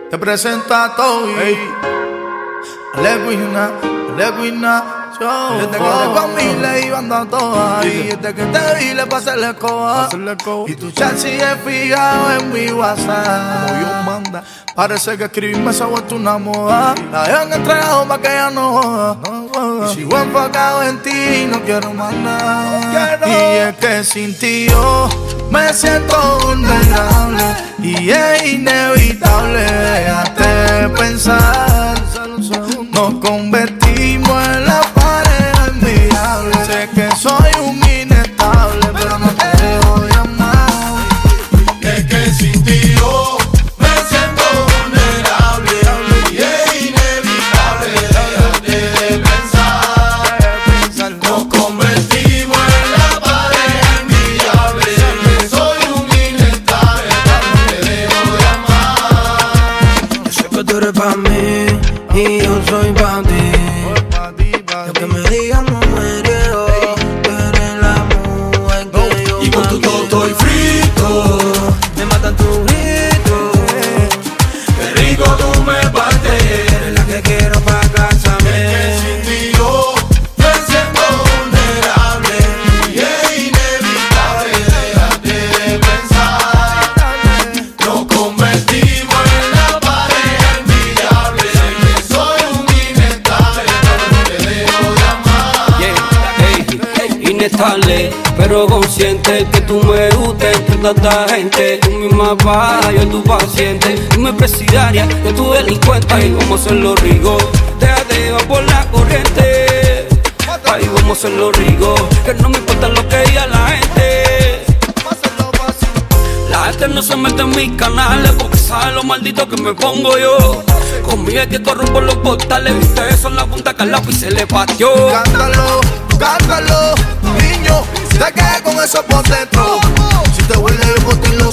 Te presento a Toby, Aleguina, desde que te comí le iban a todas. Y desde que te vi le pasé la escoba. Y tu chat sigue fijado en mi WhatsApp. Como Dios manda, parece que escribirme se ha vuelto una moda. La dejan entregado pa' que ella no joda. Y sigo enfocado en ti, no quiero más nada. Y es que sin ti yo me siento vulnerable. Y es inevitable, déjate pensar. Nos convertimos en la pareja envidiable. Sé que soy un inestable, pero no te dejo de amar. Es que sin ti yo me siento vulnerable. Y es inevitable, déjate de pensar. Nos convertimos en la pareja envidiable. Sé que soy un inestable, pero no te dejo de amar. Yo sé que tú eres pa' mí y yo soy pa' ti. Lo que me digan no me quiero. Tú eres la mujer que yo Y con tu todo estoy frito. me matan tus gritos. Qué rico tú me partes. Eres la que quiero pa' casarme. Que sin ti yo me siento vulnerable. Y es inevitable, déjate de pensar. Nos convertimos en la pareja envidiable. Sé que soy un inestable, pero no te dejo de amar. Inestable, pero consciente que tú me gustes entre tanta gente. Tú misma baja, yo tu paciente. Tú me presidiaria, yo tu delincuente. Ahí vamos a hacerlo rico, déjate llevar por la corriente. Ahí vamos a hacerlo rico, que no me importa lo que diga la gente. La gente no se mete en mis canales porque sabe lo maldito que me pongo yo. Conmigo es que corro por los portales, viste eso en la punta que al lápiz se le pateó. Cántalo, niño, te quedé con eso por dentro. Si te huele el botín lo